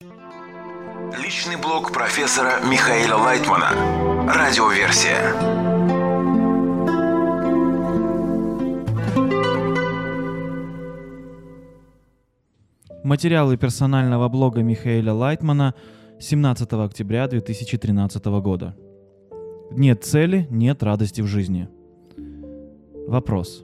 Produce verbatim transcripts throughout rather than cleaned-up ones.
Личный блог профессора Михаила Лайтмана. Радиоверсия. Материалы персонального блога Михаила Лайтмана семнадцатого октября две тысячи тринадцатого года. Нет цели, нет радости в жизни. Вопрос.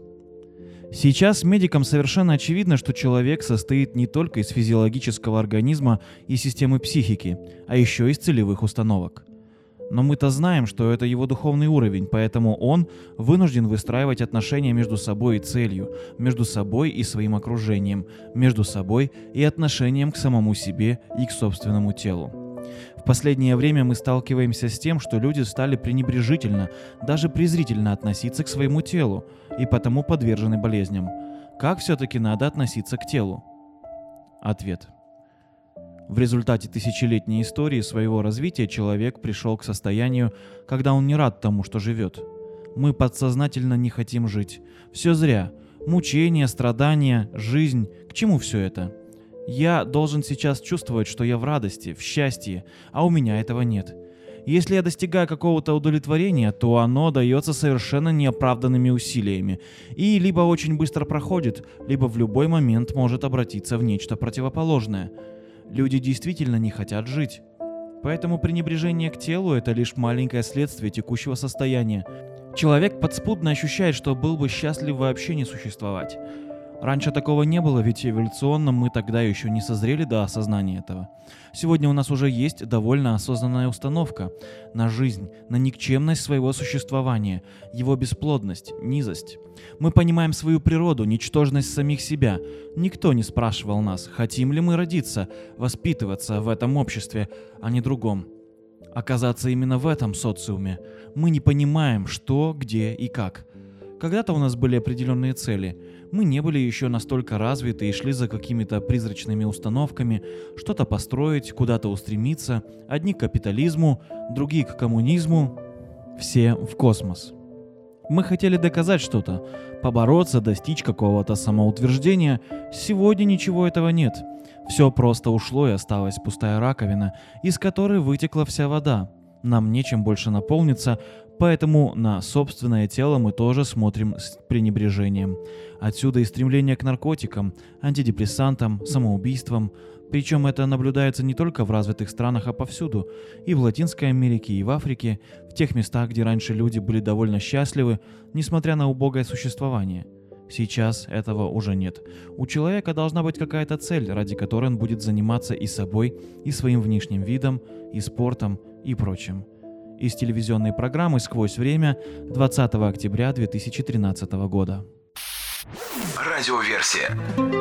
Сейчас медикам совершенно очевидно, что человек состоит не только из физиологического организма и системы психики, а еще из целевых установок. Но мы-то знаем, что это его духовный уровень, поэтому он вынужден выстраивать отношения между собой и целью, между собой и своим окружением, между собой и отношением к самому себе и к собственному телу. В последнее время мы сталкиваемся с тем, что люди стали пренебрежительно, даже презрительно относиться к своему телу и потому подвержены болезням. Как все-таки надо относиться к телу? Ответ. В результате тысячелетней истории своего развития человек пришел к состоянию, когда он не рад тому, что живет. Мы подсознательно не хотим жить. Все зря. Мучения, страдания, жизнь. К чему все это? Я должен сейчас чувствовать, что я в радости, в счастье, а у меня этого нет. Если я достигаю какого-то удовлетворения, то оно дается совершенно неоправданными усилиями и либо очень быстро проходит, либо в любой момент может обратиться в нечто противоположное. Люди действительно не хотят жить. Поэтому пренебрежение к телу – это лишь маленькое следствие текущего состояния. Человек подспудно ощущает, что был бы счастлив вообще не существовать. Раньше такого не было, ведь эволюционно мы тогда еще не созрели до осознания этого. Сегодня у нас уже есть довольно осознанная установка на жизнь, на никчемность своего существования, его бесплодность, низость. Мы понимаем свою природу, ничтожность самих себя. Никто не спрашивал нас, хотим ли мы родиться, воспитываться в этом обществе, а не другом. Оказаться именно в этом социуме. Мы не понимаем, что, где и как. Когда-то у нас были определенные цели. Мы не были еще настолько развиты и шли за какими-то призрачными установками, что-то построить, куда-то устремиться, одни к капитализму, другие к коммунизму, все в космос. Мы хотели доказать что-то, побороться, достичь какого-то самоутверждения. Сегодня ничего этого нет. Все просто ушло и осталась пустая раковина, из которой вытекла вся вода. Нам нечем больше наполниться, поэтому на собственное тело мы тоже смотрим с пренебрежением. Отсюда и стремление к наркотикам, антидепрессантам, самоубийствам. Причем это наблюдается не только в развитых странах, а повсюду. И в Латинской Америке, и в Африке, в тех местах, где раньше люди были довольно счастливы, несмотря на убогое существование. Сейчас этого уже нет. У человека должна быть какая-то цель, ради которой он будет заниматься и собой, и своим внешним видом, и спортом, и прочим. Из телевизионной программы «Сквозь время» двадцатого октября две тысячи тринадцатого года. Радиоверсия.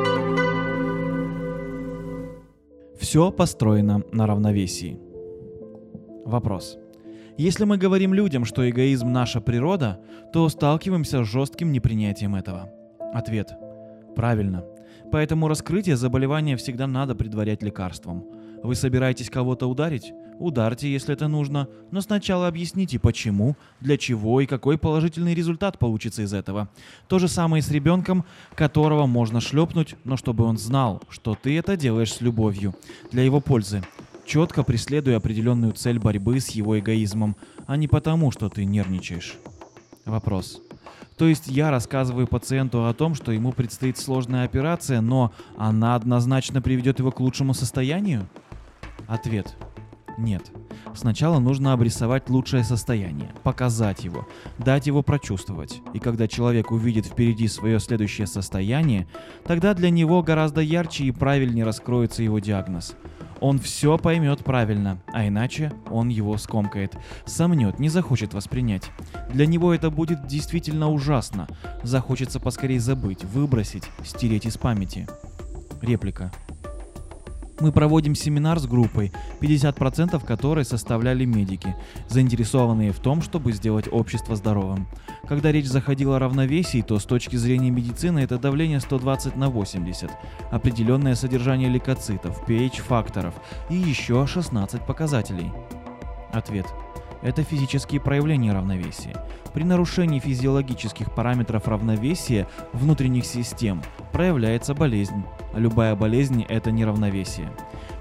Все построено на равновесии. Вопрос. Если мы говорим людям, что эгоизм – наша природа, то сталкиваемся с жестким непринятием этого. Ответ. Правильно. Поэтому раскрытие заболевания всегда надо предварять лекарством. Вы собираетесь кого-то ударить? Ударьте, если это нужно, но сначала объясните, почему, для чего и какой положительный результат получится из этого. То же самое и с ребенком, которого можно шлепнуть, но чтобы он знал, что ты это делаешь с любовью, для его пользы, четко преследуя определенную цель борьбы с его эгоизмом, а не потому, что ты нервничаешь. Вопрос. То есть я рассказываю пациенту о том, что ему предстоит сложная операция, но она однозначно приведет его к лучшему состоянию? Ответ. Нет. Сначала нужно обрисовать лучшее состояние, показать его, дать его прочувствовать. И когда человек увидит впереди свое следующее состояние, тогда для него гораздо ярче и правильнее раскроется его диагноз. Он все поймет правильно, а иначе он его скомкает, сомнет, не захочет воспринять. Для него это будет действительно ужасно. Захочется поскорее забыть, выбросить, стереть из памяти. Реплика. Мы проводим семинар с группой, пятьдесят процентов которой составляли медики, заинтересованные в том, чтобы сделать общество здоровым. Когда речь заходила о равновесии, то с точки зрения медицины это давление сто двадцать на восемьдесят, определенное содержание лейкоцитов, pH-факторов и еще шестнадцать показателей. Ответ. Это физические проявления равновесия. При нарушении физиологических параметров равновесия внутренних систем проявляется болезнь. А любая болезнь – это неравновесие.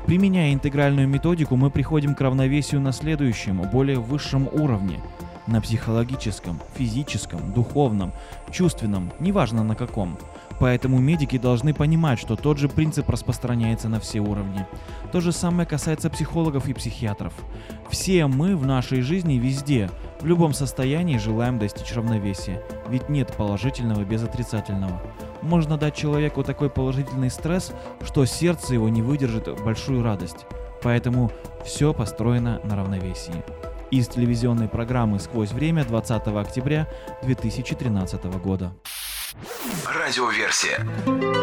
Применяя интегральную методику, мы приходим к равновесию на следующем, более высшем уровне. На психологическом, физическом, духовном, чувственном, неважно на каком. Поэтому медики должны понимать, что тот же принцип распространяется на все уровни. То же самое касается психологов и психиатров. Все мы в нашей жизни везде, в любом состоянии желаем достичь равновесия, ведь нет положительного без отрицательного. Можно дать человеку такой положительный стресс, что сердце его не выдержит большую радость. Поэтому все построено на равновесии. Из телевизионной программы «Сквозь время» двадцатого октября две тысячи тринадцатого года. Радиоверсия.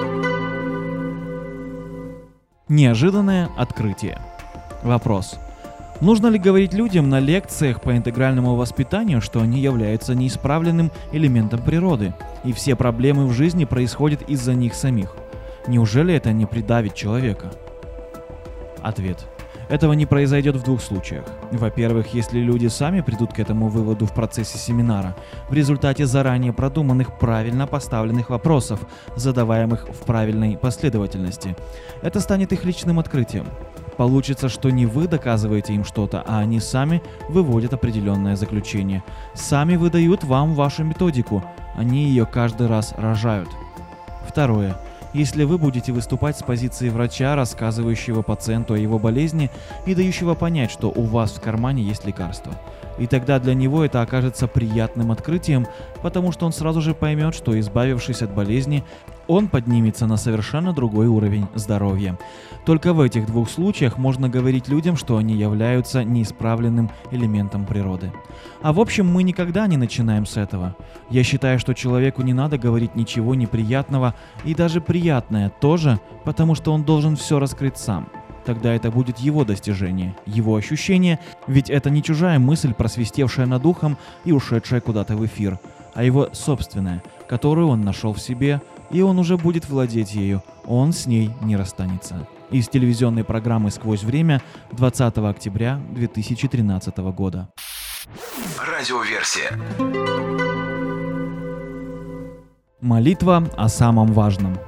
Неожиданное открытие. Вопрос. Нужно ли говорить людям на лекциях по интегральному воспитанию, что они являются неисправленным элементом природы, и все проблемы в жизни происходят из-за них самих? Неужели это не придавит человека? Ответ. Этого не произойдет в двух случаях. Во-первых, если люди сами придут к этому выводу в процессе семинара, в результате заранее продуманных, правильно поставленных вопросов, задаваемых в правильной последовательности. Это станет их личным открытием. Получится, что не вы доказываете им что-то, а они сами выводят определенное заключение. Сами выдают вам вашу методику, они ее каждый раз рожают. Второе. Если вы будете выступать с позиции врача, рассказывающего пациенту о его болезни и дающего понять, что у вас в кармане есть лекарство. И тогда для него это окажется приятным открытием, потому что он сразу же поймет, что, избавившись от болезни, он поднимется на совершенно другой уровень здоровья. Только в этих двух случаях можно говорить людям, что они являются неисправленным элементом природы. А в общем, мы никогда не начинаем с этого. Я считаю, что человеку не надо говорить ничего неприятного, и даже приятное тоже, потому что он должен все раскрыть сам. Тогда это будет его достижение, его ощущение, ведь это не чужая мысль, просвистевшая над ухом и ушедшая куда-то в эфир, а его собственная, которую он нашел в себе, и он уже будет владеть ею, он с ней не расстанется. Из телевизионной программы «Сквозь время» двадцатого октября две тысячи тринадцатого года. Радиоверсия. Молитва о самом важном.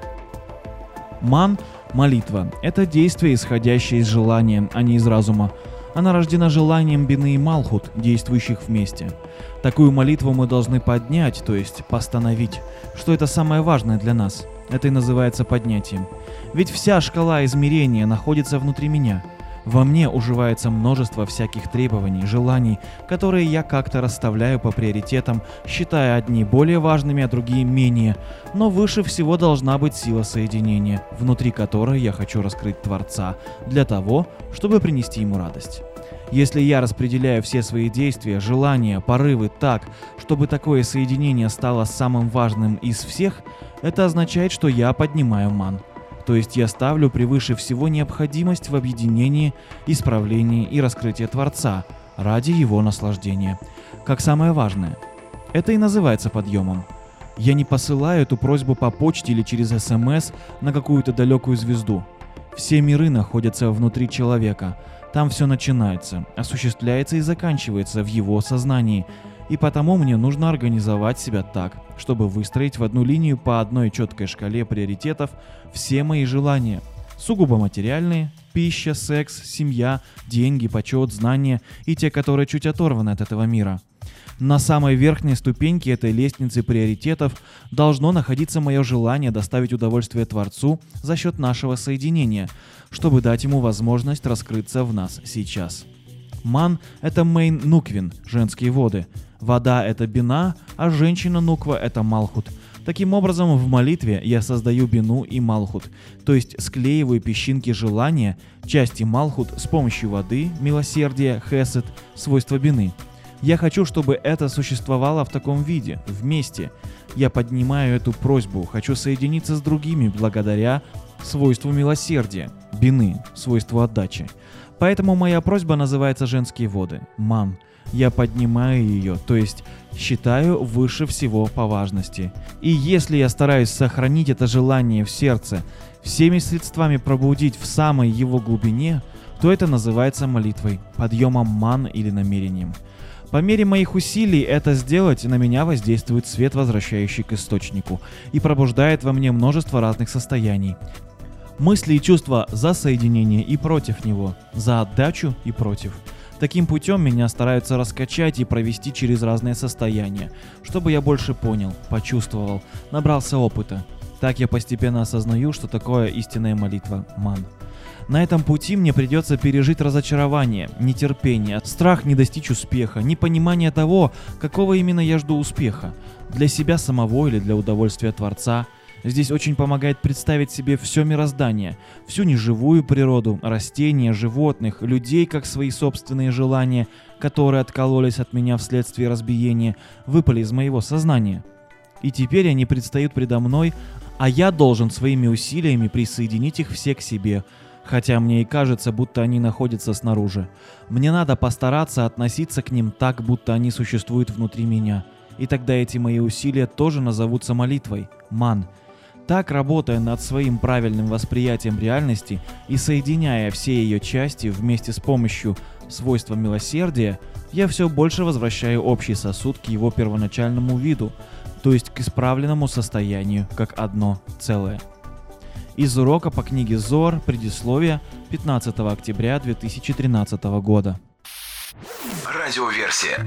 Ман – молитва. Это действие, исходящее из желания, а не из разума. Она рождена желанием Бины и Малхут, действующих вместе. Такую молитву мы должны поднять, то есть постановить, что это самое важное для нас. Это и называется поднятием. Ведь вся шкала измерения находится внутри меня. Во мне уживается множество всяких требований, желаний, которые я как-то расставляю по приоритетам, считая одни более важными, а другие менее. Но выше всего должна быть сила соединения, внутри которой я хочу раскрыть Творца, для того, чтобы принести ему радость. Если я распределяю все свои действия, желания, порывы так, чтобы такое соединение стало самым важным из всех, это означает, что я поднимаю ман. То есть я ставлю превыше всего необходимость в объединении, исправлении и раскрытии Творца ради его наслаждения. Как самое важное. Это и называется подъемом. Я не посылаю эту просьбу по почте или через эс эм эс на какую-то далекую звезду. Все миры находятся внутри человека. Там все начинается, осуществляется и заканчивается в его сознании. И потому мне нужно организовать себя так, чтобы выстроить в одну линию по одной четкой шкале приоритетов все мои желания. Сугубо материальные – пища, секс, семья, деньги, почет, знания и те, которые чуть оторваны от этого мира. На самой верхней ступеньке этой лестницы приоритетов должно находиться мое желание доставить удовольствие Творцу за счет нашего соединения, чтобы дать ему возможность раскрыться в нас сейчас. Ман – это Мейн Нуквин, женские воды. Вода – это Бина, а женщина-нуква – это Малхут. Таким образом, в молитве я создаю Бину и Малхут, то есть склеиваю песчинки желания, части Малхут с помощью воды, милосердия, хесед, свойства Бины. Я хочу, чтобы это существовало в таком виде, вместе. Я поднимаю эту просьбу, хочу соединиться с другими благодаря свойству милосердия, Бины, свойству отдачи. Поэтому моя просьба называется «Женские воды», ман. Я поднимаю ее, то есть считаю выше всего по важности. И если я стараюсь сохранить это желание в сердце, всеми средствами пробудить в самой его глубине, то это называется молитвой, подъемом ман или намерением. По мере моих усилий это сделать, на меня воздействует свет, возвращающий к источнику, и пробуждает во мне множество разных состояний. Мысли и чувства за соединение и против него, за отдачу и против. Таким путем меня стараются раскачать и провести через разные состояния, чтобы я больше понял, почувствовал, набрался опыта. Так я постепенно осознаю, что такое истинная молитва ман. На этом пути мне придется пережить разочарование, нетерпение, страх не достичь успеха, непонимание того, какого именно я жду успеха, для себя самого или для удовольствия Творца. Здесь очень помогает представить себе все мироздание, всю неживую природу, растения, животных, людей как свои собственные желания, которые откололись от меня вследствие разбиения, выпали из моего сознания. И теперь они предстают предо мной, а я должен своими усилиями присоединить их все к себе, хотя мне и кажется, будто они находятся снаружи. Мне надо постараться относиться к ним так, будто они существуют внутри меня. И тогда эти мои усилия тоже назовутся молитвой, ман. Так, работая над своим правильным восприятием реальности и соединяя все ее части вместе с помощью свойства милосердия, я все больше возвращаю общий сосуд к его первоначальному виду, то есть к исправленному состоянию, как одно целое. Из урока по книге Зоар, предисловие, пятнадцатого октября две тысячи тринадцатого года. Радиоверсия.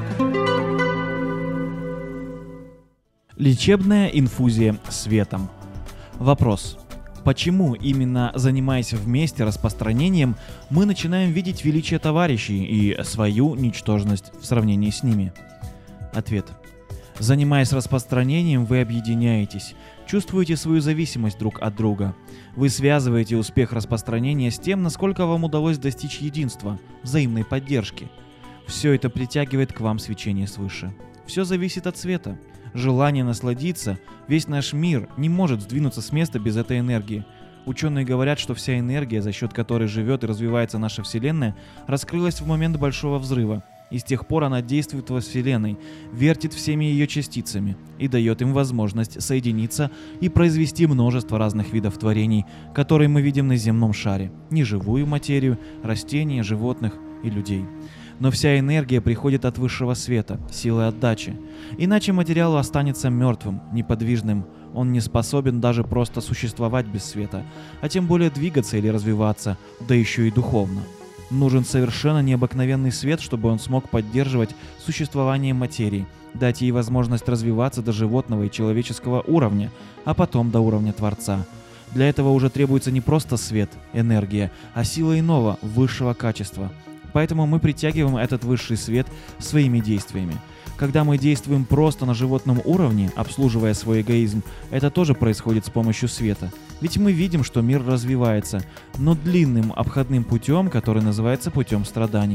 Лечебная инфузия светом. Вопрос. Почему, именно занимаясь вместе распространением, мы начинаем видеть величие товарищей и свою ничтожность в сравнении с ними? Ответ. Занимаясь распространением, вы объединяетесь, чувствуете свою зависимость друг от друга. Вы связываете успех распространения с тем, насколько вам удалось достичь единства, взаимной поддержки. Все это притягивает к вам свечение свыше. Все зависит от света. Желание насладиться, весь наш мир не может сдвинуться с места без этой энергии. Ученые говорят, что вся энергия, за счет которой живет и развивается наша Вселенная, раскрылась в момент Большого Взрыва, и с тех пор она действует во Вселенной, вертит всеми ее частицами и дает им возможность соединиться и произвести множество разных видов творений, которые мы видим на земном шаре, неживую материю, растения, животных и людей. Но вся энергия приходит от высшего света, силы отдачи. Иначе материал останется мертвым, неподвижным. Он не способен даже просто существовать без света, а тем более двигаться или развиваться, да еще и духовно. Нужен совершенно необыкновенный свет, чтобы он смог поддерживать существование материи, дать ей возможность развиваться до животного и человеческого уровня, а потом до уровня Творца. Для этого уже требуется не просто свет, энергия, а сила иного, высшего качества. Поэтому мы притягиваем этот высший свет своими действиями. Когда мы действуем просто на животном уровне, обслуживая свой эгоизм, это тоже происходит с помощью света. Ведь мы видим, что мир развивается, но длинным обходным путем, который называется путем страданий.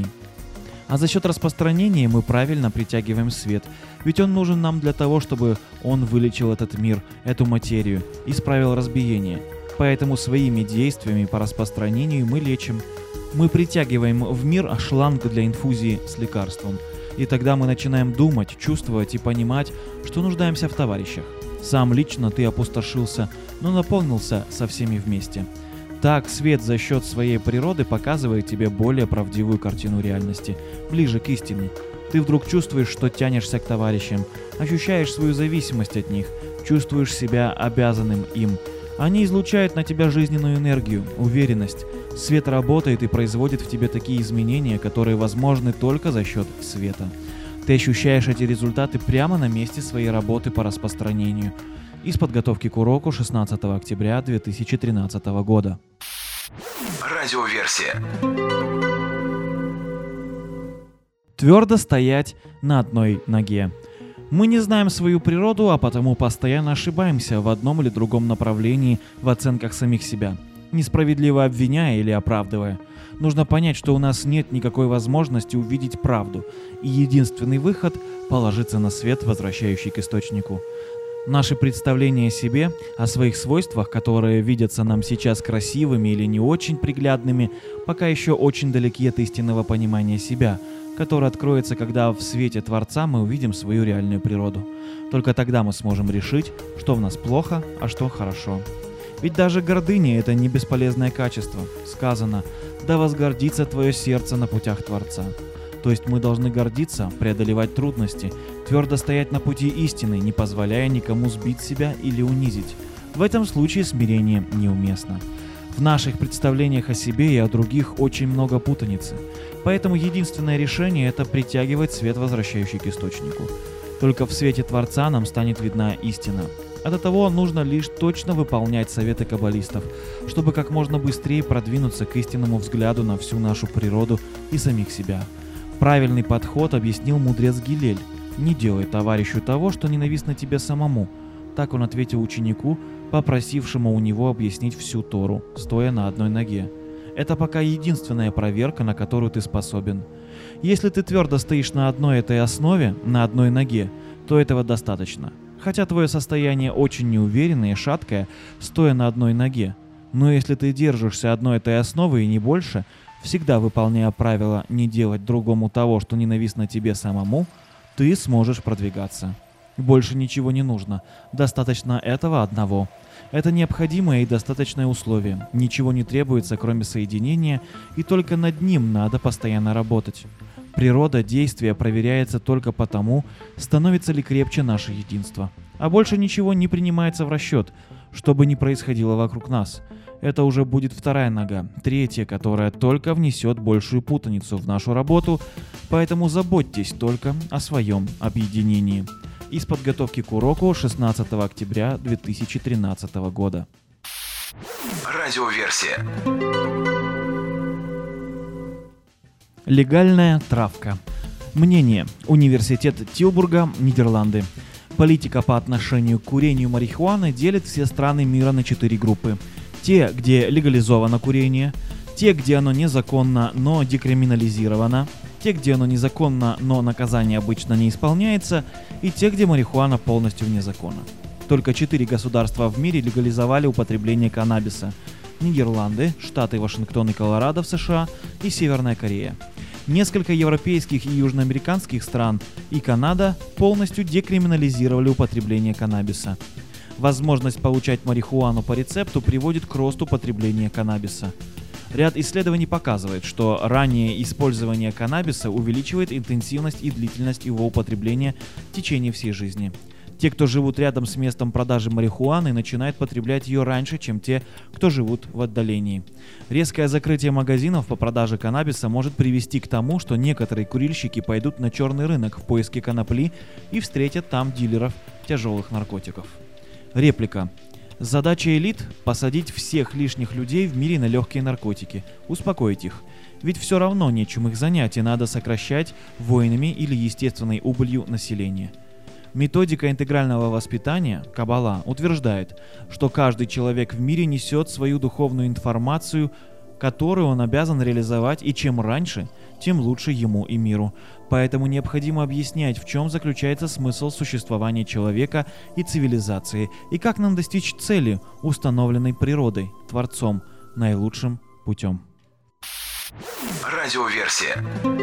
А за счет распространения мы правильно притягиваем свет, ведь он нужен нам для того, чтобы он вылечил этот мир, эту материю, исправил разбиение. Поэтому своими действиями по распространению мы лечим. Мы притягиваем в мир шланг для инфузии с лекарством. И тогда мы начинаем думать, чувствовать и понимать, что нуждаемся в товарищах. Сам лично ты опустошился, но наполнился со всеми вместе. Так свет за счет своей природы показывает тебе более правдивую картину реальности, ближе к истине. Ты вдруг чувствуешь, что тянешься к товарищам, ощущаешь свою зависимость от них, чувствуешь себя обязанным им. Они излучают на тебя жизненную энергию, уверенность. Свет работает и производит в тебе такие изменения, которые возможны только за счет света. Ты ощущаешь эти результаты прямо на месте своей работы по распространению. Из подготовки к уроку шестнадцатого октября две тысячи тринадцатого года. Радиоверсия. Твердо стоять на одной ноге. Мы не знаем свою природу, а потому постоянно ошибаемся в одном или другом направлении в оценках самих себя, несправедливо обвиняя или оправдывая. Нужно понять, что у нас нет никакой возможности увидеть правду, и единственный выход – положиться на свет, возвращающий к источнику. Наши представления о себе, о своих свойствах, которые видятся нам сейчас красивыми или не очень приглядными, пока еще очень далеки от истинного понимания себя, которое откроется, когда в свете Творца мы увидим свою реальную природу. Только тогда мы сможем решить, что в нас плохо, а что хорошо. Ведь даже гордыня – это не бесполезное качество. Сказано: «Да возгордится твое сердце на путях Творца». То есть мы должны гордиться, преодолевать трудности, твердо стоять на пути истины, не позволяя никому сбить себя или унизить. В этом случае смирение неуместно. В наших представлениях о себе и о других очень много путаницы. Поэтому единственное решение – это притягивать свет, возвращающий к источнику. Только в свете Творца нам станет видна истина. А до того нужно лишь точно выполнять советы каббалистов, чтобы как можно быстрее продвинуться к истинному взгляду на всю нашу природу и самих себя. Правильный подход объяснил мудрец Гилель. «Не делай товарищу того, что ненавистно тебе самому». Так он ответил ученику, попросившему у него объяснить всю Тору, стоя на одной ноге. Это пока единственная проверка, на которую ты способен. Если ты твердо стоишь на одной этой основе, на одной ноге, то этого достаточно. Хотя твое состояние очень неуверенное и шаткое, стоя на одной ноге. Но если ты держишься одной этой основы и не больше, всегда выполняя правило не делать другому того, что ненавистно тебе самому, ты сможешь продвигаться. Больше ничего не нужно, достаточно этого одного. Это необходимое и достаточное условие. Ничего не требуется, кроме соединения, и только над ним надо постоянно работать. Природа действия проверяется только потому, становится ли крепче наше единство. А больше ничего не принимается в расчет, что бы ни происходило вокруг нас. Это уже будет вторая нога, третья, которая только внесет большую путаницу в нашу работу, поэтому заботьтесь только о своем объединении. Из подготовки к уроку шестнадцатого октября две тысячи тринадцатого года. Радиоверсия. Легальная травка. Мнение. Университет Тилбурга, Нидерланды. Политика по отношению к курению марихуаны делит все страны мира на четыре группы. Те, где легализовано курение, те, где оно незаконно, но декриминализировано, те, где оно незаконно, но наказание обычно не исполняется, и те, где марихуана полностью вне закона. Только четыре государства в мире легализовали употребление каннабиса. Нидерланды, штаты Вашингтон и Колорадо в США и Северная Корея. Несколько европейских и южноамериканских стран и Канада полностью декриминализировали употребление каннабиса. Возможность получать марихуану по рецепту приводит к росту потребления каннабиса. Ряд исследований показывает, что раннее использование каннабиса увеличивает интенсивность и длительность его употребления в течение всей жизни. Те, кто живут рядом с местом продажи марихуаны, начинают потреблять ее раньше, чем те, кто живут в отдалении. Резкое закрытие магазинов по продаже каннабиса может привести к тому, что некоторые курильщики пойдут на черный рынок в поиске конопли и встретят там дилеров тяжелых наркотиков. Реплика. Задача элит – посадить всех лишних людей в мире на легкие наркотики, успокоить их. Ведь все равно нечем их занять, и надо сокращать войнами или естественной убылью населения. Методика интегрального воспитания, Каббала, утверждает, что каждый человек в мире несет свою духовную информацию, которую он обязан реализовать, и чем раньше, тем лучше ему и миру. Поэтому необходимо объяснять, в чем заключается смысл существования человека и цивилизации, и как нам достичь цели, установленной природой, Творцом, наилучшим путем. Радиоверсия.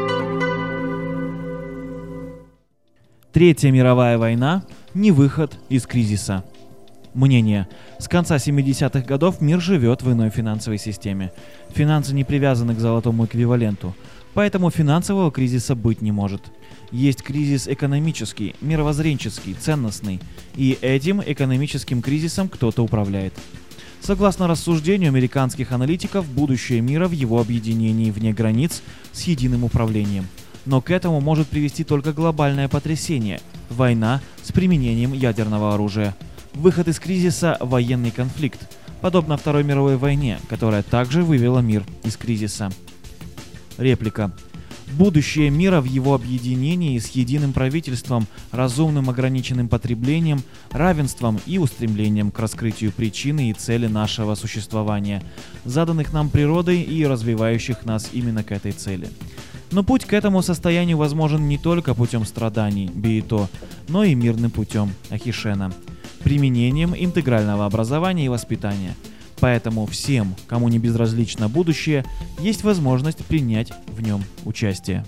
Третья мировая война – не выход из кризиса. Мнение. С конца семидесятых годов мир живет в иной финансовой системе. Финансы не привязаны к золотому эквиваленту, поэтому финансового кризиса быть не может. Есть кризис экономический, мировоззренческий, ценностный, и этим экономическим кризисом кто-то управляет. Согласно рассуждению американских аналитиков, будущее мира в его объединении вне границ с единым управлением. Но к этому может привести только глобальное потрясение – война с применением ядерного оружия. Выход из кризиса – военный конфликт, подобно Второй мировой войне, которая также вывела мир из кризиса. Реплика. Будущее мира в его объединении с единым правительством, разумным ограниченным потреблением, равенством и устремлением к раскрытию причины и цели нашего существования, заданных нам природой и развивающих нас именно к этой цели. Но путь к этому состоянию возможен не только путем страданий, биито, но и мирным путем, ахишена, применением интегрального образования и воспитания. Поэтому всем, кому не безразлично будущее, есть возможность принять в нем участие.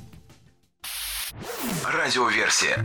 Радиоверсия.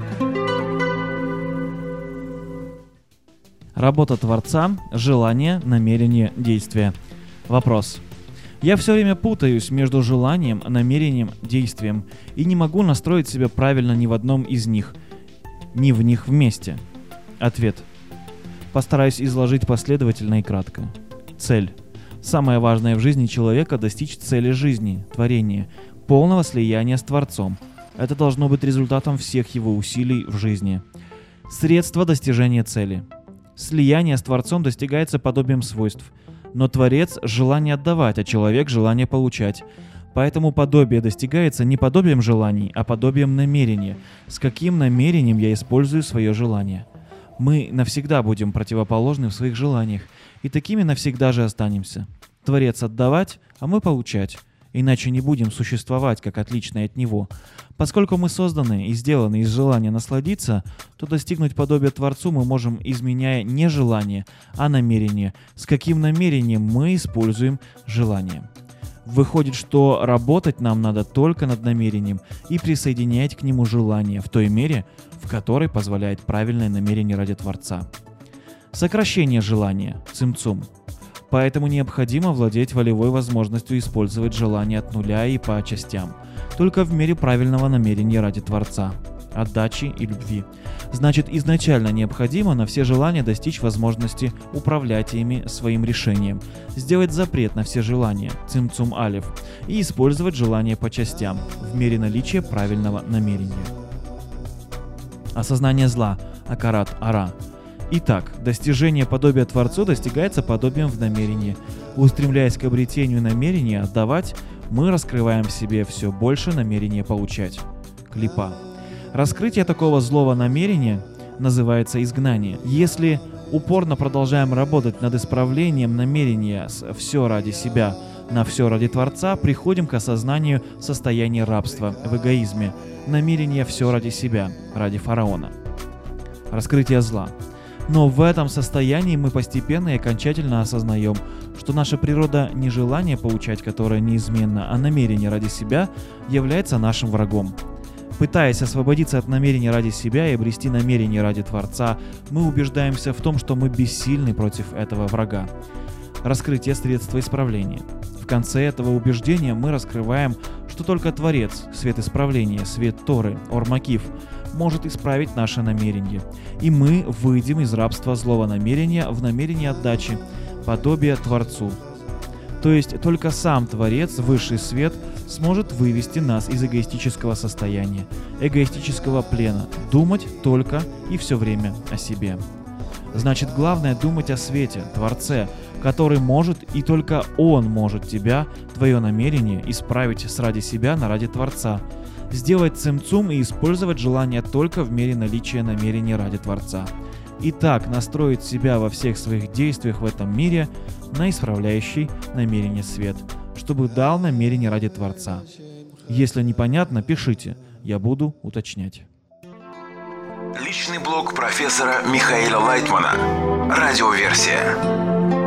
Работа Творца, желание, намерение, действие. Вопрос. Я все время путаюсь между желанием, намерением, действием и не могу настроить себя правильно ни в одном из них, ни в них вместе. Ответ. Постараюсь изложить последовательно и кратко. Цель. Самое важное в жизни человека — достичь цели жизни, творения, полного слияния с Творцом. Это должно быть результатом всех его усилий в жизни. Средство достижения цели. Слияние с Творцом достигается подобием свойств, но Творец — желание отдавать, а человек — желание получать. Поэтому подобие достигается не подобием желаний, а подобием намерения. С каким намерением я использую свое желание? Мы навсегда будем противоположны в своих желаниях, и такими навсегда же останемся. Творец отдавать, а мы получать. Иначе не будем существовать как отличные от Него. Поскольку мы созданы и сделаны из желания насладиться, то достигнуть подобия Творцу мы можем, изменяя не желание, а намерение. С каким намерением мы используем желание? Выходит, что работать нам надо только над намерением и присоединять к нему желание в той мере, в которой позволяет правильное намерение ради Творца. Сокращение желания, цимцум. Поэтому необходимо владеть волевой возможностью использовать желание от нуля и по частям, только в мере правильного намерения ради Творца, отдачи и любви. Значит, изначально необходимо на все желания достичь возможности управлять ими своим решением, сделать запрет на все желания, цимцум алиф, и использовать желания по частям, в мере наличия правильного намерения. Осознание зла, акарат ара. Итак, достижение подобия Творцу достигается подобием в намерении. Устремляясь к обретению намерения отдавать, мы раскрываем в себе все больше намерения получать. Клипа. Раскрытие такого злого намерения называется изгнание. Если упорно продолжаем работать над исправлением намерения с «все ради себя» на «все ради Творца», приходим к осознанию состояния рабства в эгоизме, намерение «все ради себя», ради фараона. Раскрытие зла. Но в этом состоянии мы постепенно и окончательно осознаем, что наша природа не желание получать, которое неизменно, а намерение ради себя является нашим врагом. Пытаясь освободиться от намерения ради себя и обрести намерение ради Творца, мы убеждаемся в том, что мы бессильны против этого врага. Раскрытие средства исправления. В конце этого убеждения мы раскрываем, что только Творец, свет исправления, свет Торы, Ор-Макиф, может исправить наше намерение. И мы выйдем из рабства злого намерения в намерение отдачи, подобие Творцу. То есть только сам Творец, высший свет, сможет вывести нас из эгоистического состояния, эгоистического плена, думать только и все время о себе. Значит, главное думать о свете, Творце, который может, и только Он может тебя, твое намерение, исправить с ради себя на ради Творца, сделать цимцум и использовать желание только в мере наличия намерения ради Творца. И так настроить себя во всех своих действиях в этом мире на исправляющий намерение свет, чтобы дал намерение ради Творца. Если непонятно, пишите, я буду уточнять. Личный блог профессора Михаила Лайтмана. Радиоверсия.